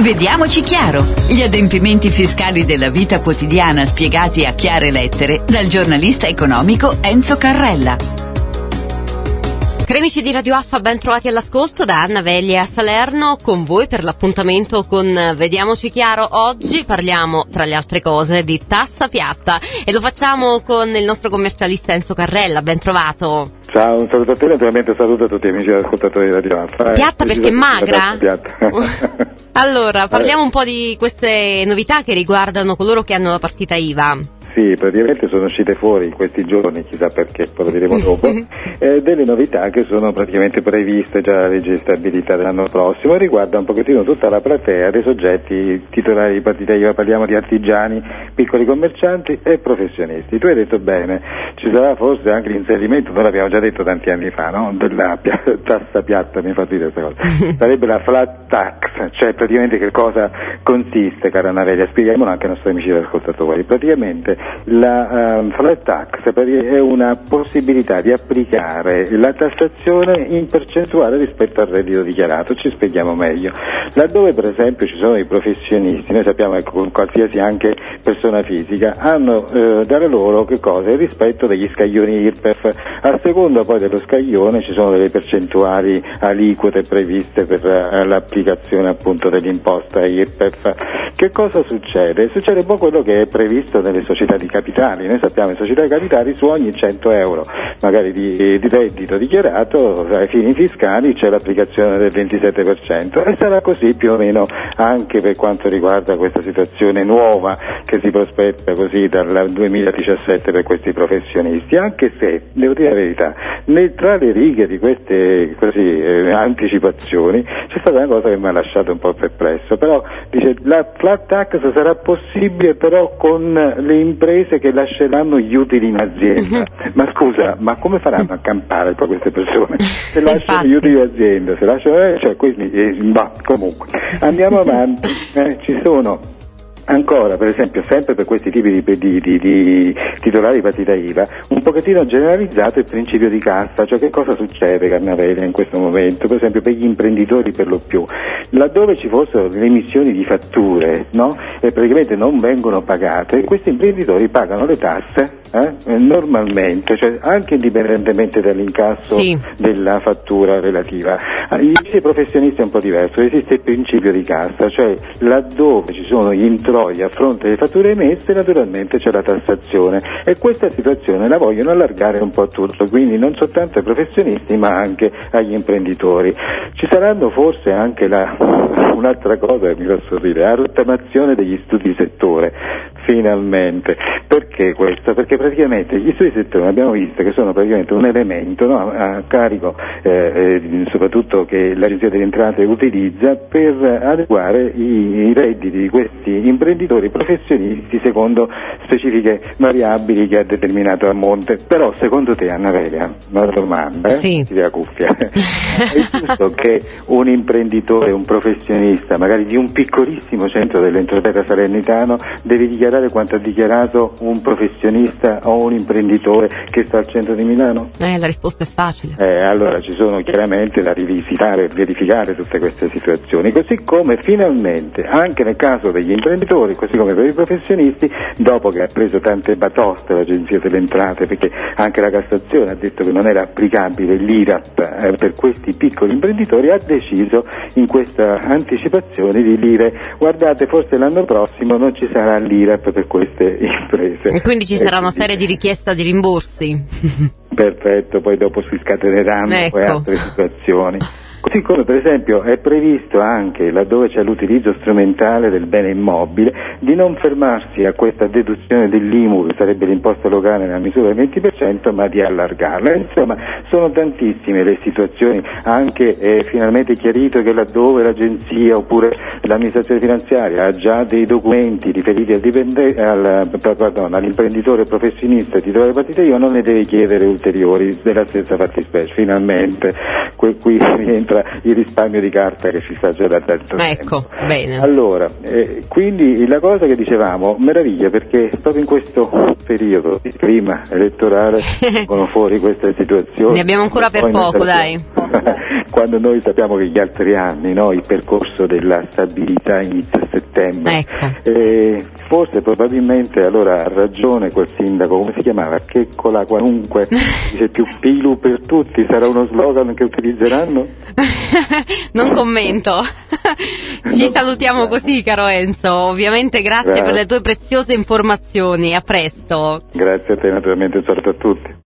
Vediamoci chiaro. Gli adempimenti fiscali della vita quotidiana spiegati a chiare lettere dal giornalista economico Enzo Carrella. Cari amici di Radio Alfa, ben trovati all'ascolto da Anna Veglie a Salerno con voi per l'appuntamento con Vediamoci Chiaro. Oggi parliamo, tra le altre cose, di tassa piatta e lo facciamo con il nostro commercialista Enzo Carrella. Ben trovato. Ciao, un saluto a te, naturalmente saluto a tutti gli amici ascoltatori di Radio Alfa. Piatta perché è magra? Allora, parliamo un po' di queste novità che riguardano coloro che hanno la partita IVA. Sì, praticamente sono uscite fuori in questi giorni, chissà perché, poi lo diremo dopo, delle novità che sono praticamente previste già dalla legge di stabilità dell'anno prossimo e riguarda un pochettino tutta la platea dei soggetti titolari di partita IVA, parliamo di artigiani, piccoli commercianti e professionisti. Tu hai detto bene, ci sarà forse anche l'inserimento, noi l'abbiamo già detto tanti anni fa, no? Della tassa piatta, mi ha fatto dire questa cosa, sarebbe la flat tax, cioè praticamente che cosa consiste, cara Navelia, spieghiamolo anche ai nostri amici ascoltatori. Praticamente la flat tax è una possibilità di applicare la tassazione in percentuale rispetto al reddito dichiarato. Ci spieghiamo meglio. Laddove per esempio ci sono i professionisti, noi sappiamo che qualsiasi anche persona fisica hanno dalle loro che cosa? Il rispetto degli scaglioni IRPEF. A seconda poi dello scaglione ci sono delle percentuali aliquote previste per l'applicazione appunto dell'imposta IRPEF. Che cosa succede? Succede un po' quello che è previsto nelle società di capitali. Noi sappiamo che in società di capitali su ogni 100 euro magari di reddito dichiarato ai fini fiscali c'è l'applicazione del 27% e sarà così più o meno anche per quanto riguarda questa situazione nuova che si prospetta così dal 2017 per questi professionisti, anche se, devo dire la verità, tra le righe di queste anticipazioni c'è stata una cosa che mi ha lasciato un po' perplesso, però dice la flat tax sarà possibile però con le imprese che lasceranno gli utili in azienda. Ma scusa, ma come faranno a campare poi queste persone? Se lasciano gli utili in azienda, se lasciano, comunque. Andiamo avanti, ci sono ancora, per esempio, sempre per questi tipi di titolari di partita IVA, un pochettino generalizzato il principio di cassa, cioè che cosa succede, Carnavella, in questo momento, per esempio per gli imprenditori per lo più, laddove ci fossero le emissioni di fatture, no? E praticamente non vengono pagate, questi imprenditori pagano le tasse normalmente, cioè anche indipendentemente dall'incasso della fattura relativa. I professionisti è un po' diverso, esiste il principio di cassa, cioè laddove ci sono gli introiti a fronte delle fatture emesse naturalmente c'è la tassazione e questa situazione la vogliono allargare un po' a tutto, quindi non soltanto ai professionisti ma anche agli imprenditori. Ci saranno forse anche un'altra cosa che mi posso dire, la rottamazione degli studi di settore, finalmente. Perché questo? Perché praticamente gli studi di settore abbiamo visto che sono praticamente un elemento, no, a carico soprattutto che l'Agenzia delle Entrate utilizza per adeguare i redditi di questi imprenditori professionisti secondo specifiche variabili che ha determinato a monte. Però secondo te, Anna Velia, una domanda, ti dia cuffia, è giusto che un imprenditore, un professionista magari di un piccolissimo centro dell'entroterra salernitano deve dichiarare quanto ha dichiarato un professionista o un imprenditore che sta al centro di Milano? La risposta è facile. Allora ci sono chiaramente da rivisitare e verificare tutte queste situazioni, così come finalmente anche nel caso degli imprenditori, così come per i professionisti, dopo che ha preso tante batoste l'Agenzia delle Entrate, perché anche la Cassazione ha detto che non era applicabile l'IRAP per questi piccoli imprenditori, ha deciso in questa anticipazione di dire guardate, forse l'anno prossimo non ci sarà l'IRAP per queste imprese. E quindi ci sarà una serie di richiesta di rimborsi. Perfetto, poi dopo si scateneranno poi altre situazioni. Così come per esempio è previsto anche, laddove c'è l'utilizzo strumentale del bene immobile, di non fermarsi a questa deduzione dell'IMU, che sarebbe l'imposta locale nella misura del 20%, ma di allargarla. Insomma, sono tantissime le situazioni, anche finalmente chiarito che laddove l'agenzia oppure l'amministrazione finanziaria ha già dei documenti riferiti all'imprenditore professionista e titolare di partita IVA, non ne deve chiedere ulteriori della stessa fattispecie. Finalmente qui rientra il risparmio di carta che ci sta già da tanto tempo. Bene. Allora, quindi la cosa che dicevamo meraviglia, perché proprio in questo periodo di clima elettorale vengono fuori queste situazioni. Ne abbiamo ancora per poco, dai. quando noi sappiamo che gli altri anni, no, il percorso della stabilità inizia a settembre, forse probabilmente allora ha ragione quel sindaco, come si chiamava? Checcola qualunque, dice più pilu per tutti, sarà uno slogan che utilizzeranno? Non commento. Ci salutiamo così, caro Enzo, ovviamente grazie per le tue preziose informazioni, a presto. Grazie a te, naturalmente un saluto a tutti.